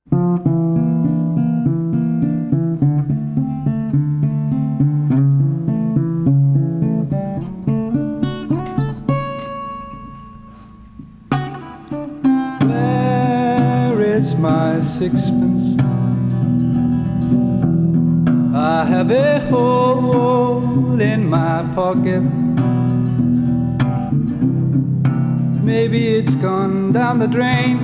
Where is my sixpence? I have a hole in my pocket. Maybe it's gone down the drain.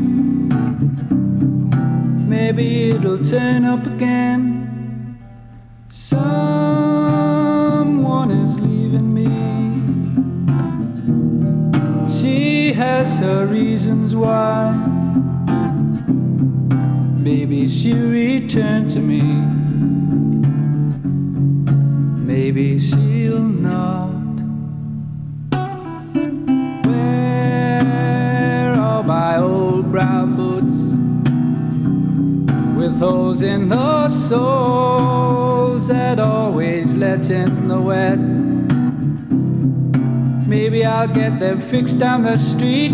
Maybe it'll turn up again. Someone is leaving me. She has her reasons why. Maybe she'll return to me. Maybe she'll not. Where are my old brown boots with holes in the soles that always let in the wet? Maybe I'll get them fixed down the street.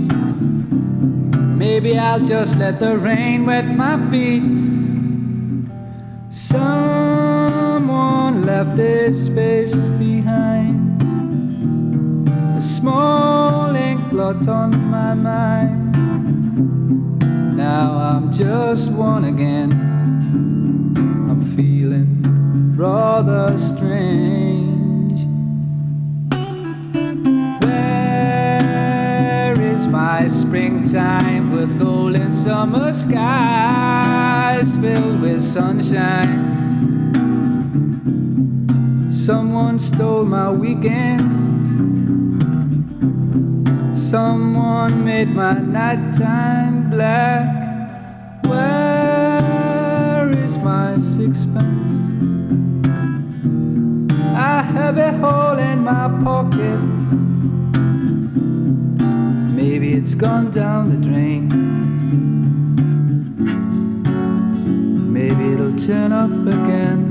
Maybe I'll just let the rain wet my feet. Someone left this space behind, a small ink blot on my mind. Now I'm just one again. I'm feeling rather strange. Where is my springtime with golden summer skies filled with sunshine? Someone stole my weekends. Someone made my nighttime black. Where is my sixpence? I have a hole in my pocket. Maybe it's gone down the drain. Maybe it'll turn up again.